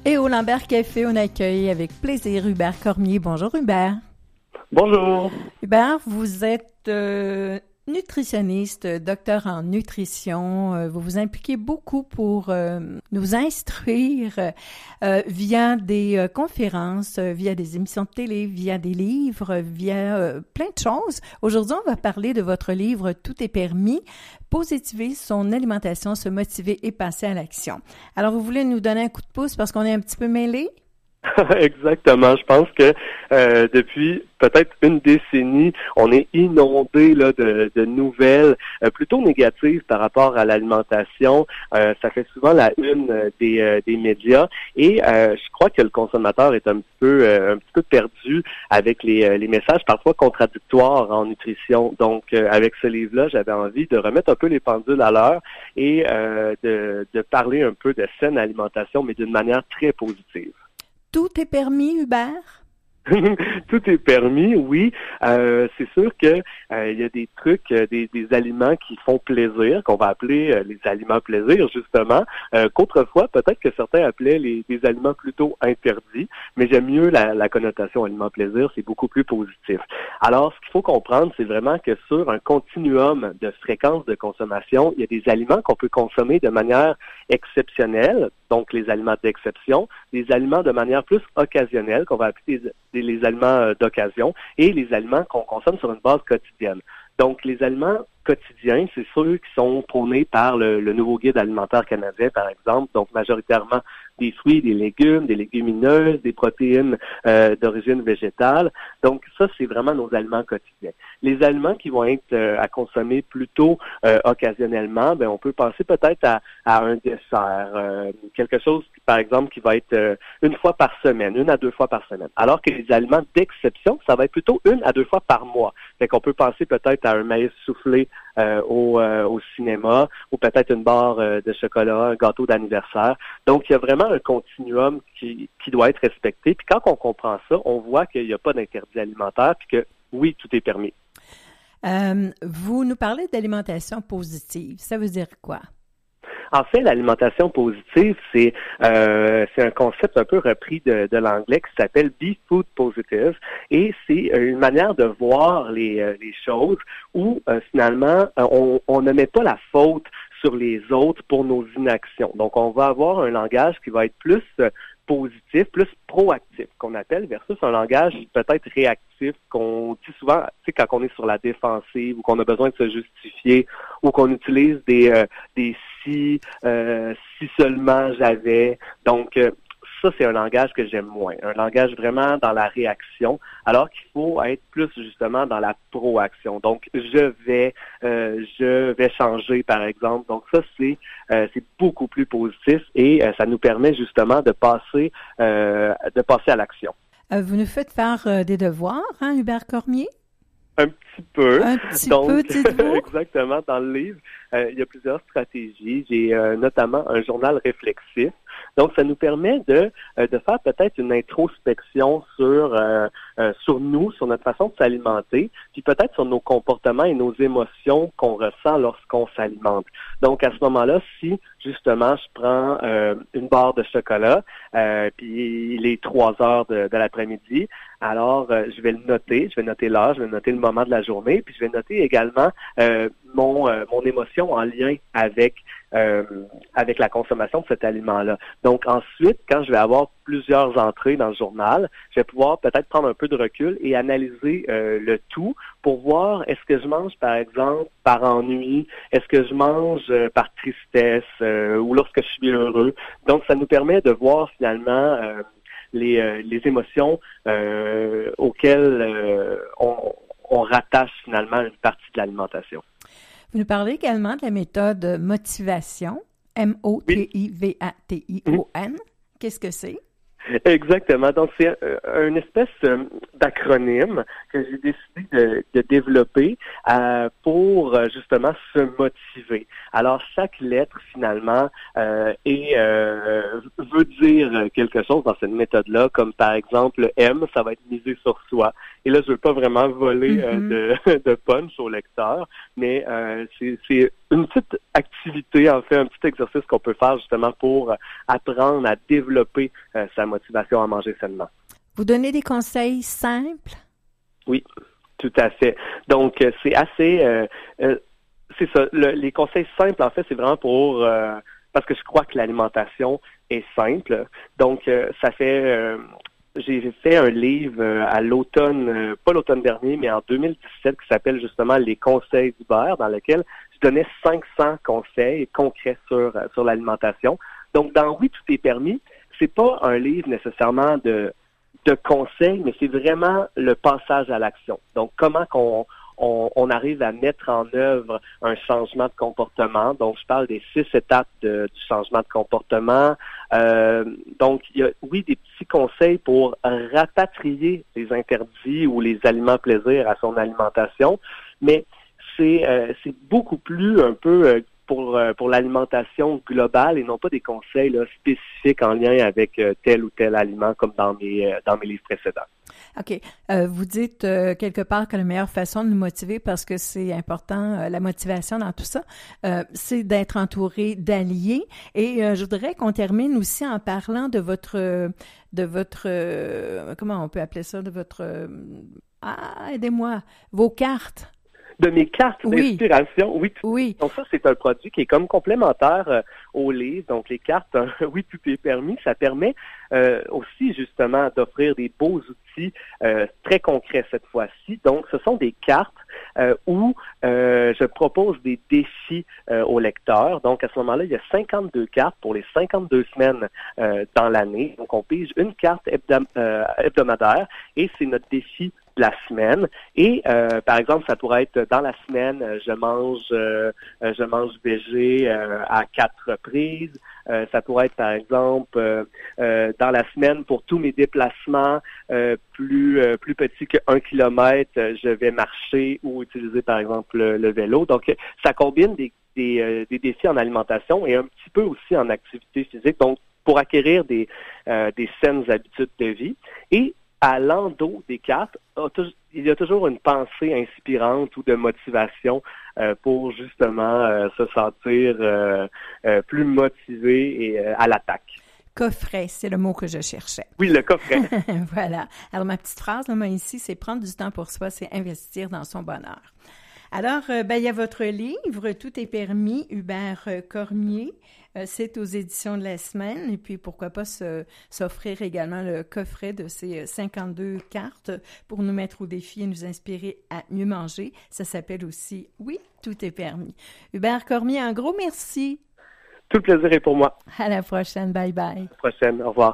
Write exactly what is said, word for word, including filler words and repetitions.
Et au Lambert Café, on accueille avec plaisir Hubert Cormier. Bonjour Hubert. Bonjour. Hubert, vous êtes euh, nutritionniste, docteur en nutrition. Euh, vous vous impliquez beaucoup pour euh, nous instruire euh, via des euh, conférences, euh, via des émissions de télé, via des livres, via euh, plein de choses. Aujourd'hui, on va parler de votre livre « Tout est permis ». Positiver son alimentation, se motiver et passer à l'action. Alors, vous voulez nous donner un coup de pouce parce qu'on est un petit peu mêlés? Exactement. Je pense que euh, depuis peut-être une décennie, on est inondé là de, de nouvelles euh, plutôt négatives par rapport à l'alimentation. Euh, ça fait souvent la une euh, des, euh, des médias et euh, je crois que le consommateur est un petit peu euh, un petit peu perdu avec les, euh, les messages parfois contradictoires en nutrition. Donc, euh, avec ce livre-là, j'avais envie de remettre un peu les pendules à l'heure et euh, de, de parler un peu de saine alimentation, mais d'une manière très positive. Tout est permis, Hubert? Tout est permis, oui. Euh, c'est sûr que euh, il y a des trucs, euh, des, des aliments qui font plaisir, qu'on va appeler euh, les aliments plaisir, justement, euh, qu'autrefois, peut-être que certains appelaient les, des aliments plutôt interdits, mais j'aime mieux la, la connotation aliment plaisir, c'est beaucoup plus positif. Alors, ce qu'il faut comprendre, c'est vraiment que sur un continuum de fréquence de consommation, il y a des aliments qu'on peut consommer de manière exceptionnelle, donc les aliments d'exception, des aliments de manière plus occasionnelle, qu'on va appeler des les aliments d'occasion et les aliments qu'on consomme sur une base quotidienne. Donc, les aliments quotidiens, c'est ceux qui sont prônés par le, le nouveau guide alimentaire canadien, par exemple, donc majoritairement des fruits, des légumes, des légumineuses, des protéines euh, d'origine végétale. Donc, ça, c'est vraiment nos aliments quotidiens. Les aliments qui vont être euh, à consommer plutôt euh, occasionnellement, ben on peut penser peut-être à, à un dessert, euh, quelque chose, par exemple, qui va être euh, une fois par semaine, une à deux fois par semaine. Alors que les aliments d'exception, ça va être plutôt une à deux fois par mois. Fait qu'on peut penser peut-être à un maïs soufflé Euh, au, euh, au cinéma, ou peut-être une barre euh, de chocolat, un gâteau d'anniversaire. Donc, il y a vraiment un continuum qui, qui doit être respecté. Puis quand on comprend ça, on voit qu'il n'y a pas d'interdit alimentaire, puis que oui, tout est permis. Euh, vous nous parlez d'alimentation positive. Ça veut dire quoi? En fait, l'alimentation positive, c'est euh, c'est un concept un peu repris de, de l'anglais qui s'appelle Be Food Positive, et c'est une manière de voir les, les choses où euh, finalement on, on ne met pas la faute sur les autres pour nos inactions. Donc, on va avoir un langage qui va être plus euh, positif, plus proactif, qu'on appelle, versus un langage peut-être réactif, qu'on dit souvent, tu sais, quand on est sur la défensive ou qu'on a besoin de se justifier ou qu'on utilise des, euh, des si, euh, si seulement j'avais. Donc, euh, ça, c'est un langage que j'aime moins. Un langage vraiment dans la réaction, alors qu'il faut être plus justement dans la proaction. Donc, je vais, euh, je vais changer, par exemple. Donc, ça, c'est, euh, c'est beaucoup plus positif et euh, ça nous permet justement de passer, euh, de passer à l'action. Euh, vous nous faites faire euh, des devoirs, hein, Hubert Cormier? Un petit peu. Un petit Donc, peu, dites-vous? Exactement. Dans le livre, euh, il y a plusieurs stratégies. J'ai euh, notamment un journal réflexif. Donc, ça nous permet de euh, de faire peut-être une introspection sur euh, euh, sur nous, sur notre façon de s'alimenter, puis peut-être sur nos comportements et nos émotions qu'on ressent lorsqu'on s'alimente. Donc, à ce moment-là, si justement je prends euh, une barre de chocolat, euh, puis il est trois heures de, de l'après-midi, alors euh, je vais le noter, je vais noter l'heure, je vais noter le moment de la journée, puis je vais noter également euh, mon euh, mon émotion en lien avec euh, avec la consommation de cet aliment-là. Donc ensuite, quand je vais avoir plusieurs entrées dans le journal, je vais pouvoir peut-être prendre un peu de recul et analyser euh, le tout pour voir est-ce que je mange par exemple par ennui, est-ce que je mange euh, par tristesse euh, ou lorsque je suis heureux. Donc ça nous permet de voir finalement euh, les, euh, les émotions euh, auxquelles euh, on, on rattache finalement une partie de l'alimentation. Vous nous parlez également de la méthode motivation, M O T I V A T I O N. Qu'est-ce que c'est? Exactement. Donc, c'est euh, une espèce euh, d'acronyme que j'ai décidé de, de développer euh, pour euh, justement se motiver. Alors, chaque lettre, finalement, euh, est, euh, veut dire quelque chose dans cette méthode-là, comme par exemple, M, ça va être miser sur soi. Et là, je veux pas vraiment voler Mm-hmm. euh, de, de punch au lecteur, mais euh, c'est, c'est une petite activité, en fait, un petit exercice qu'on peut faire justement pour apprendre à développer euh, sa motivation à manger sainement. Vous donnez des conseils simples? Oui, tout à fait. Donc, euh, c'est assez... Euh, euh, c'est ça. Le, les conseils simples, en fait, c'est vraiment pour... Euh, parce que je crois que l'alimentation est simple. Donc, euh, ça fait... Euh, j'ai fait un livre euh, à l'automne, euh, pas l'automne dernier, mais en deux mille dix-sept, qui s'appelle justement Les conseils d'Hubert, dans lequel je donnais cinq cents conseils concrets sur, euh, sur l'alimentation. Donc, dans Oui, tout est permis, c'est pas un livre nécessairement de... de conseils, mais c'est vraiment le passage à l'action. Donc, comment qu'on on, on arrive à mettre en œuvre un changement de comportement. Donc, je parle des six étapes de, du changement de comportement. Euh, donc, il y a, oui, des petits conseils pour rapatrier les interdits ou les aliments plaisir à son alimentation, mais c'est, euh, c'est beaucoup plus un peu... Euh, Pour, pour l'alimentation globale et non pas des conseils là, spécifiques en lien avec euh, tel ou tel aliment comme dans mes, euh, dans mes livres précédents. OK. Euh, vous dites euh, quelque part que la meilleure façon de nous motiver, parce que c'est important, euh, la motivation dans tout ça, euh, c'est d'être entouré d'alliés. Et euh, je voudrais qu'on termine aussi en parlant de votre, de votre, euh, comment on peut appeler ça, de votre, euh, ah, aidez-moi, vos cartes. De mes cartes Oui. d'inspiration, oui. Tout. Oui. Donc ça, c'est un produit qui est comme complémentaire euh, au livre. Donc les cartes, hein, oui, tout est permis. Ça permet euh, aussi justement d'offrir des beaux outils euh, très concrets cette fois-ci. Donc ce sont des cartes euh, où euh, je propose des défis euh, aux lecteurs. Donc à ce moment-là, il y a cinquante-deux cartes pour les cinquante-deux semaines euh, dans l'année. Donc on pige une carte hebdom- euh, hebdomadaire et c'est notre défi de la semaine. Et euh, par exemple, ça pourrait être dans la semaine, euh, je mange euh, je mange végé euh, à quatre reprises. Euh, ça pourrait être par exemple euh, euh, dans la semaine pour tous mes déplacements euh, plus euh, plus petits que un kilomètre, euh, je vais marcher ou utiliser par exemple le, le vélo. Donc ça combine des des, euh, des défis en alimentation et un petit peu aussi en activité physique. Donc pour acquérir des euh, des saines habitudes de vie. Et à l'endos des cartes, il y a toujours une pensée inspirante ou de motivation euh, pour justement euh, se sentir euh, euh, plus motivé et euh, à l'attaque. Coffret, c'est le mot que je cherchais. Oui, le coffret. Voilà. Alors, ma petite phrase, là, moi, ici, c'est prendre du temps pour soi, c'est investir dans son bonheur. Alors, euh, ben, il y a votre livre, Tout est permis, Hubert Cormier. Euh, c'est aux éditions de la semaine. Et puis, pourquoi pas se, s'offrir également le coffret de ces cinquante-deux cartes pour nous mettre au défi et nous inspirer à mieux manger. Ça s'appelle aussi Oui, tout est permis. Hubert Cormier, un gros merci. Tout le plaisir est pour moi. À la prochaine. Bye bye. À la prochaine. Au revoir.